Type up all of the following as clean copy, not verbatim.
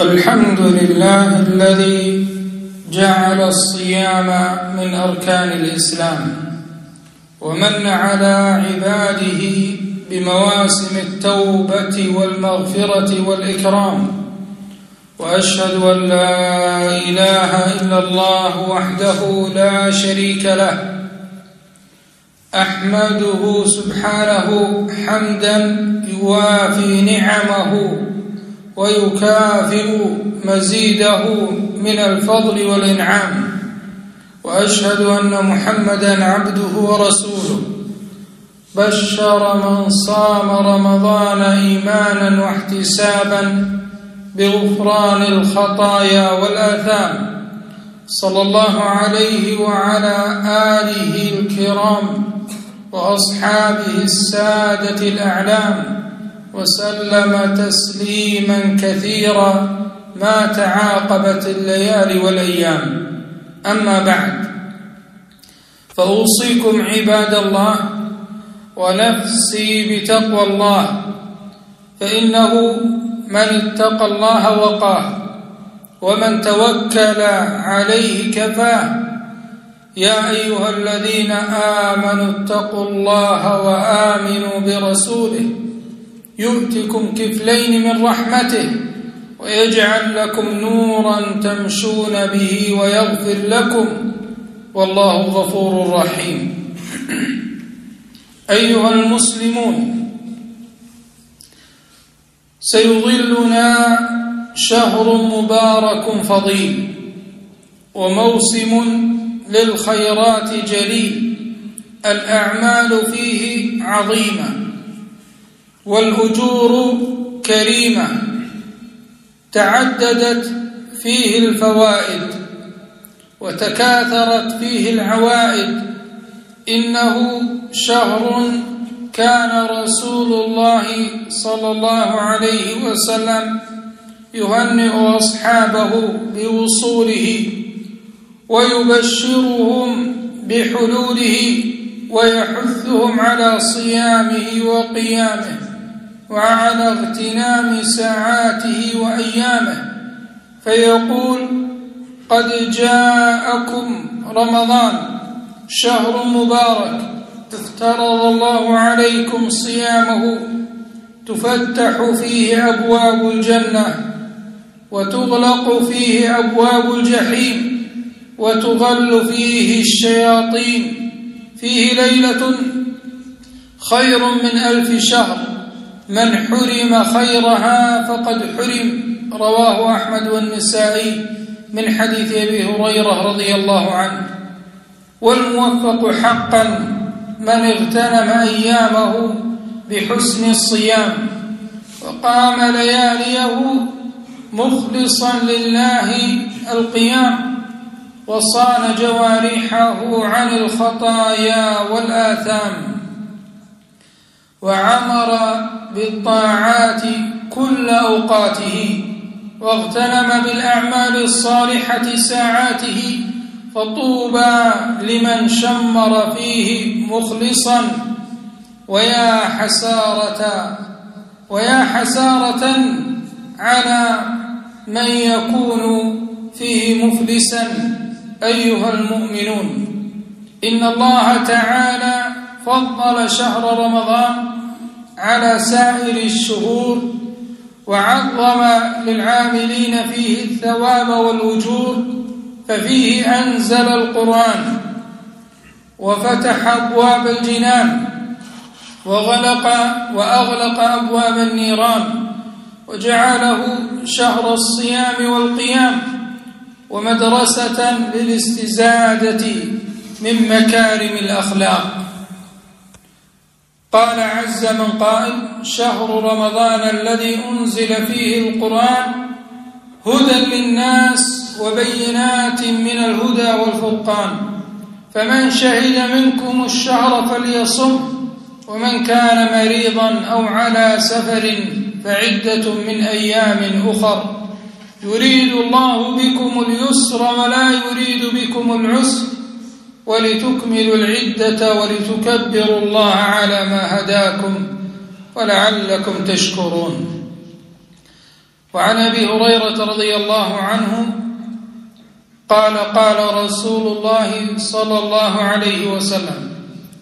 الحمد لله الذي جعل الصيام من أركان الإسلام ومن على عباده بمواسم التوبة والمغفرة والإكرام، وأشهد أن لا إله إلا الله وحده لا شريك له، أحمده سبحانه حمدا يوافي نعمه ويكافئ مزيده من الفضل والإنعام، وأشهد أن محمدا عبده ورسوله بشر من صام رمضان إيمانا واحتسابا بغفران الخطايا والآثام، صلى الله عليه وعلى آله الكرام وأصحابه السادة الأعلام، وسلم تسليما كثيرا ما تعاقبت الليالي والأيام. أما بعد، فأوصيكم عباد الله ونفسي بتقوى الله، فإنه من اتقى الله وقاه، ومن توكل عليه كفاه. يا أيها الذين آمنوا اتقوا الله وآمنوا برسوله يؤتكم كفلين من رحمته ويجعل لكم نورا تمشون به ويغفر لكم، والله غفور رحيم. أيها المسلمون، سيظلنا شهر مبارك فضيل، وموسم للخيرات جليل، الأعمال فيه عظيمة والأجور كريمة، تعددت فيه الفوائد وتكاثرت فيه العوائد. إنه شهر كان رسول الله صلى الله عليه وسلم يهنئ أصحابه بوصوله ويبشرهم بحلوله ويحثهم على صيامه وقيامه وعلى اغتنام ساعاته وأيامه، فيقول: قد جاءكم رمضان شهر مبارك افترض الله عليكم صيامه، تفتح فيه أبواب الجنة وتغلق فيه أبواب الجحيم وتغل فيه الشياطين، فيه ليلة خير من 1000 شهر، من حرم خيرها فقد حرم. رواه أحمد والنسائي من حديث أبي هريرة رضي الله عنه. والموفق حقا من اغتنم أيامه بحسن الصيام وقام لياليه مخلصا لله القيام، وصان جوارحه عن الخطايا والآثام، وعمر بالطاعات كل أوقاته، واغتنم بالأعمال الصالحة ساعاته، فطوبى لمن شمر فيه مخلصا. ويا حسارة على من يكون فيه مفلسا. أيها المؤمنون، إن الله تعالى فضل شهر رمضان على سائر الشهور، وعظم للعاملين فيه الثواب والأجور، ففيه أنزل القرآن وفتح أبواب الجنان وأغلق أبواب النيران، وجعله شهر الصيام والقيام ومدرسة للاستزادة من مكارم الأخلاق. قال عز من قائل: شهر رمضان الذي أنزل فيه القرآن هدى للناس وبينات من الهدى والفرقان، فمن شهد منكم الشهر فليصم، ومن كان مريضا أو على سفر فعدة من أيام أخر، يريد الله بكم اليسر ولا يريد بكم العسر، ولتكملوا العدة ولتكبروا الله على ما هداكم ولعلكم تشكرون. وعن أبي هريرة رضي الله عنه قال قال رسول الله صلى الله عليه وسلم: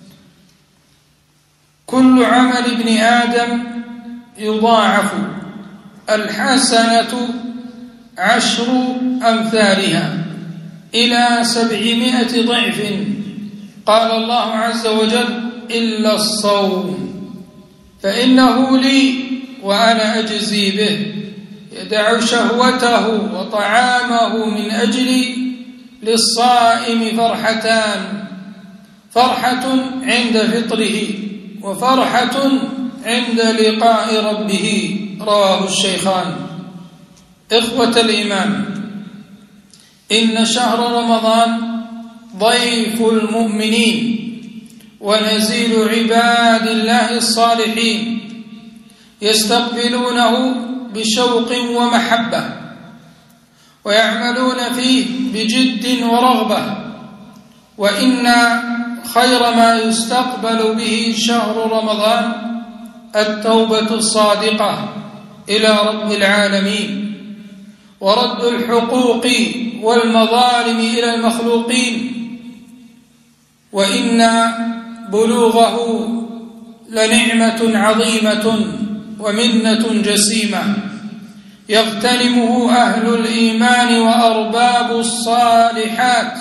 كل عمل ابن آدم يضاعف، الحسنة 10 أمثالها إلى 700 ضعف. قال الله عز وجل: إلا الصوم فإنه لي وأنا أجزي به، يدع شهوته وطعامه من أجلي، للصائم فرحتان: فرحة عند فطره وفرحة عند لقاء ربه. رواه الشيخان. إخوة الإيمان، إن شهر رمضان ضيف المؤمنين ونزيل عباد الله الصالحين، يستقبلونه بشوق ومحبة، ويعملون فيه بجد ورغبة. وإن خير ما يستقبل به شهر رمضان التوبة الصادقة إلى رب العالمين، ورد الحقوق والمظالم إلى المخلوقين. وإن بلوغه لنعمة عظيمة ومنة جسيمة يغتنمه أهل الإيمان وأرباب الصالحات،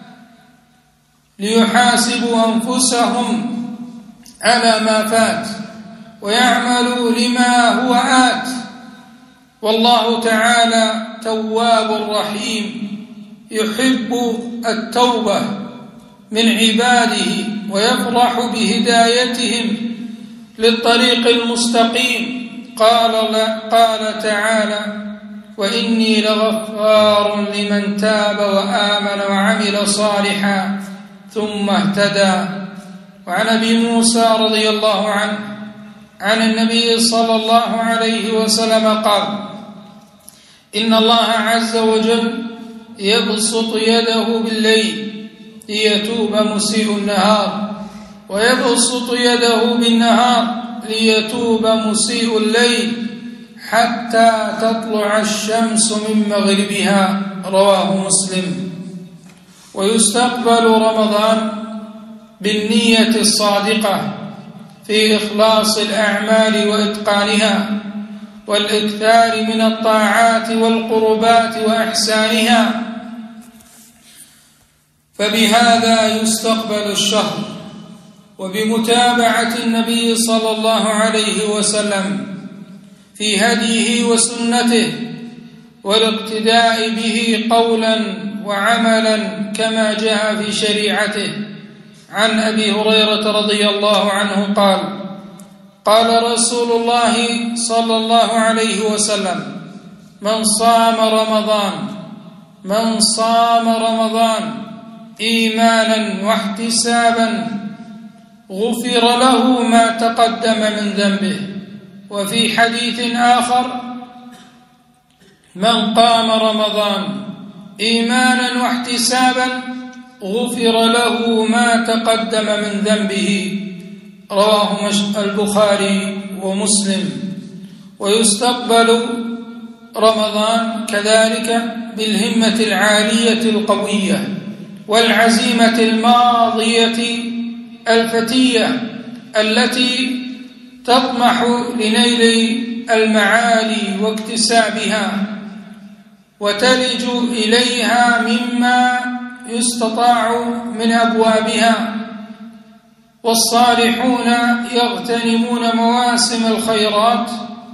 ليحاسبوا أنفسهم على ما فات ويعملوا لما هو آت. والله تعالى تواب رحيم، يحب التوبة من عباده ويفرح بهدايتهم للطريق المستقيم. قال تعالى: وإني لغفار لمن تاب وآمن وعمل صالحا ثم اهتدى. وعن أبي موسى رضي الله عنه عن النبي صلى الله عليه وسلم قال: إن الله عز وجل يبسط يده بالليل ليتوب مسيء النهار، ويبسط يده بالنهار ليتوب مسيء الليل، حتى تطلع الشمس من مغربها. رواه مسلم. ويستقبل رمضان بالنية الصادقة في إخلاص الأعمال وإتقانها، والإكثار من الطاعات والقربات وإحسانها، فبهذا يستقبل الشهر. وبمتابعة النبي صلى الله عليه وسلم في هديه وسنته، والاقتداء به قولا وعملا كما جاء في شريعته. عن أبي هريرة رضي الله عنه قال: قال رسول الله صلى الله عليه وسلم: من صام رمضان إيمانا واحتسابا غفر له ما تقدم من ذنبه. وفي حديث آخر: من قام رمضان إيمانا واحتسابا غفر له ما تقدم من ذنبه. رواه البخاري ومسلم. ويستقبل رمضان كذلك بالهمة العالية القوية، والعزيمة الماضية الفتية، التي تطمح لنيل المعالي واكتسابها، وتلج إليها مما يستطاع من أبوابها. والصالحون يغتنمون مواسم الخيرات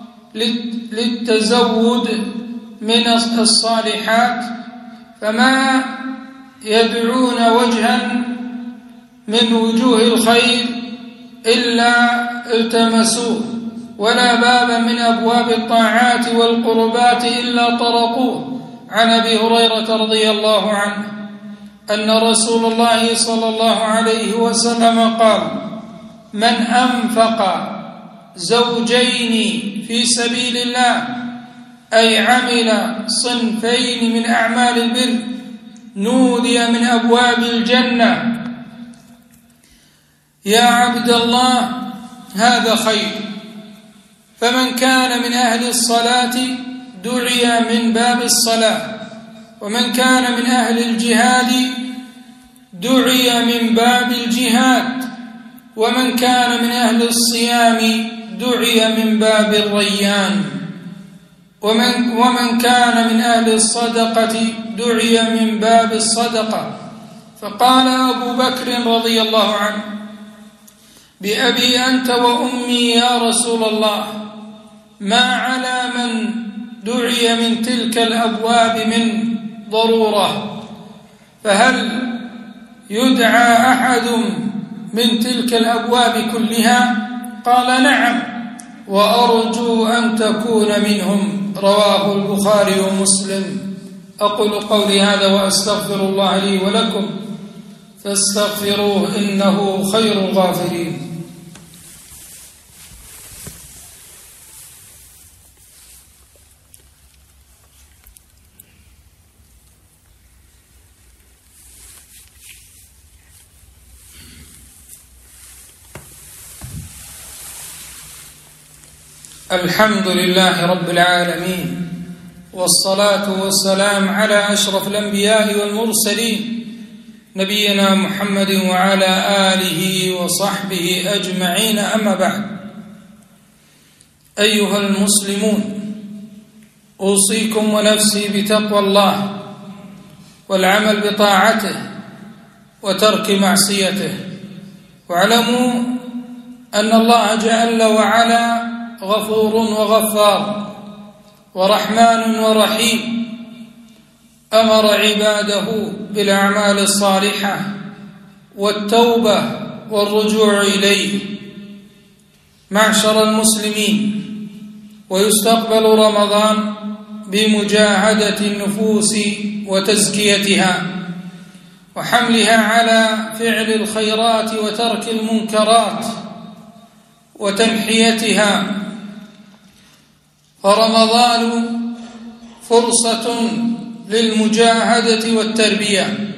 للتزود من الصالحات، فما يدعون وجها من وجوه الخير إلا التمسوه، ولا بابا من أبواب الطاعات والقربات إلا طرقوه. عن أبي هريرة رضي الله عنه أن رسول الله صلى الله عليه وسلم قال: من أنفق زوجين في سبيل الله، أي عمل صنفين من أعمال البر، نودي من أبواب الجنة: يا عبد الله هذا خير. فمن كان من أهل الصلاة دعي من باب الصلاة، ومن كان من أهل الجهاد دعي من باب الجهاد، ومن كان من أهل الصيام دعي من باب الريان، ومن كان من أهل الصدقة دعي من باب الصدقة. فقال أبو بكر رضي الله عنه: بأبي أنت وأمي يا رسول الله، ما على من دعي من تلك الأبواب من ضرورة، فهل يدعى أحد من تلك الأبواب كلها؟ قال: نعم، وأرجو أن تكون منهم. رواه البخاري ومسلم. أقول قولي هذا وأستغفر الله لي ولكم فاستغفروه إنه خير الغافرين. الحمد لله رب العالمين، والصلاة والسلام على أشرف الأنبياء والمرسلين، نبينا محمد وعلى آله وصحبه أجمعين. أما بعد، أيها المسلمون، أوصيكم ونفسي بتقوى الله والعمل بطاعته وترك معصيته، واعلموا أن الله جل وعلا غفور وغفار ورحمن ورحيم، أمر عباده بالأعمال الصالحة والتوبة والرجوع إليه. معشر المسلمين، ويستقبل رمضان بمجاهدة النفوس وتزكيتها وحملها على فعل الخيرات وترك المنكرات وتنحيتها. فرمضان فرصة للمجاهدة والتربية،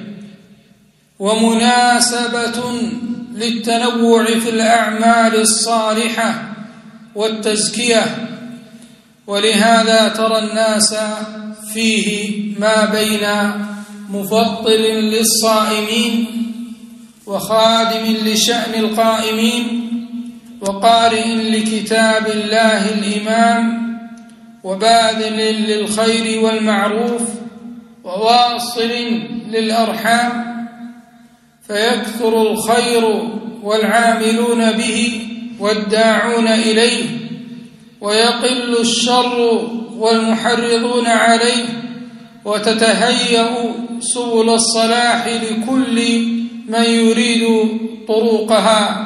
ومناسبة للتنوع في الأعمال الصالحة والتزكية، ولهذا ترى الناس فيه ما بين مفطر للصائمين وخادم لشأن القائمين وقارئ لكتاب الله الإمام وباذل للخير والمعروف وواصل للأرحام، فيكثر الخير والعاملون به والداعون إليه، ويقل الشر والمحرضون عليه، وتتهيأ سبل الصلاح لكل من يريد طرقها،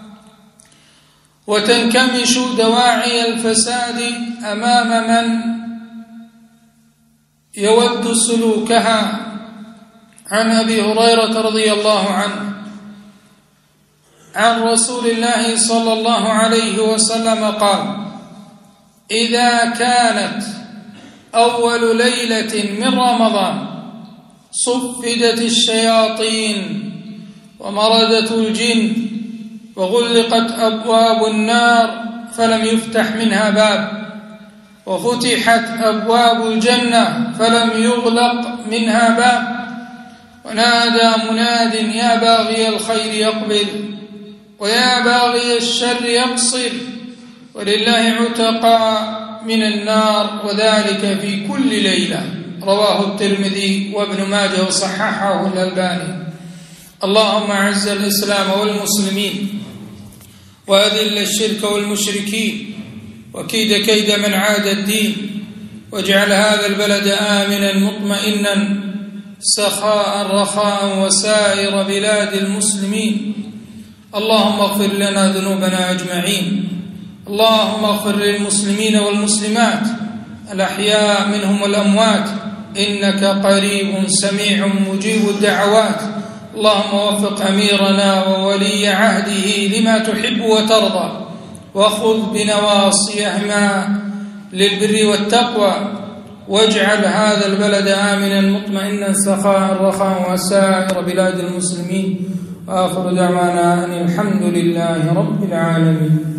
وتنكمش دواعي الفساد أمام من يود سلوكها. عن أبي هريرة رضي الله عنه عن رسول الله صلى الله عليه وسلم قال: إذا كانت أول ليلة من رمضان صفدت الشياطين ومردت الجن وغلقت أبواب النار فلم يفتح منها باب، وفتحت أبواب الجنة فلم يغلق منها باب، ونادى مناد: يا باغي الخير يقبل ويا باغي الشر يقصر، ولله عتقاء من النار، وذلك في كل ليلة. رواه الترمذي وابن ماجه وصححه الألباني. اللهم أعز الإسلام والمسلمين، وأذل الشرك والمشركين، وكيد كيد من عاد الدين، واجعل هذا البلد آمنا مطمئنا سخاء رخاء وسائر بلاد المسلمين. اللهم اغفر لنا ذنوبنا أجمعين. اللهم اغفر للمسلمين والمسلمات الأحياء منهم والأموات، إنك قريب سميع مجيب الدعوات. اللهم وفق أميرنا وولي عهده لما تحب وترضى، وخذ بنواصيهما للبر والتقوى، واجعل هذا البلد آمنا مطمئنا سخاء رخاء وسائر بلاد المسلمين. وآخر دعوانا أن الحمد لله رب العالمين.